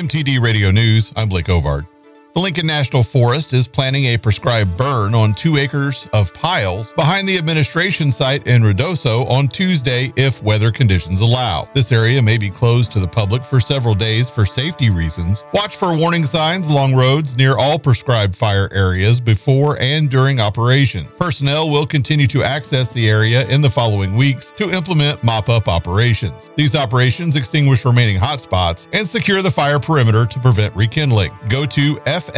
MTD Radio News, I'm Blake Ovard. The Lincoln National Forest is planning a prescribed burn on 2 acres of piles behind the administration site in Ruidoso on Tuesday if weather conditions allow. This area may be closed to the public for several days for safety reasons. Watch for warning signs along roads near all prescribed fire areas before and during operation. Personnel will continue to access the area in the following weeks to implement mop-up operations. These operations extinguish remaining hotspots and secure the fire perimeter to prevent rekindling. Go to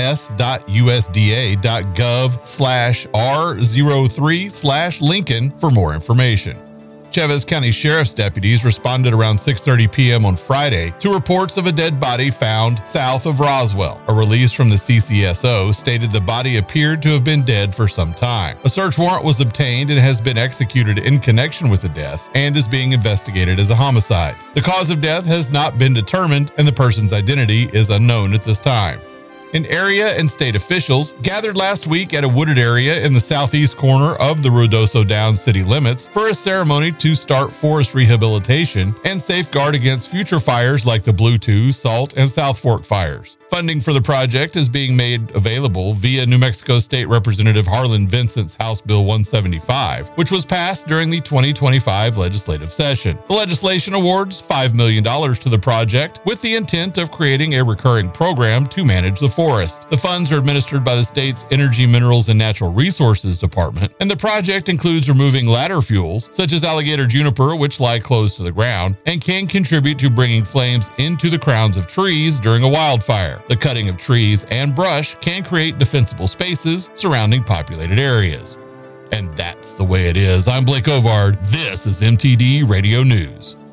fs.usda.gov/R03/Lincoln for more information. Chavez County Sheriff's deputies responded around 6:30 p.m. on Friday to reports of a dead body found south of Roswell. A release from the CCSO stated the body appeared to have been dead for some time. A search warrant was obtained and has been executed in connection with the death and is being investigated as a homicide. The cause of death has not been determined and the person's identity is unknown at this time. And area and state officials gathered last week at a wooded area in the southeast corner of the Ruidoso Downs city limits for a ceremony to start forest rehabilitation and safeguard against future fires like the Blue 2, Salt, and South Fork fires. Funding for the project is being made available via New Mexico State Representative Harlan Vincent's House Bill 175, which was passed during the 2025 legislative session. The legislation awards $5 million to the project with the intent of creating a recurring program to manage the forest. The funds are administered by the state's Energy, Minerals, and Natural Resources Department, and the project includes removing ladder fuels, such as alligator juniper, which lie close to the ground, and can contribute to bringing flames into the crowns of trees during a wildfire. The cutting of trees and brush can create defensible spaces surrounding populated areas. And that's the way it is. I'm Blake Ovard. This is MTD Radio News.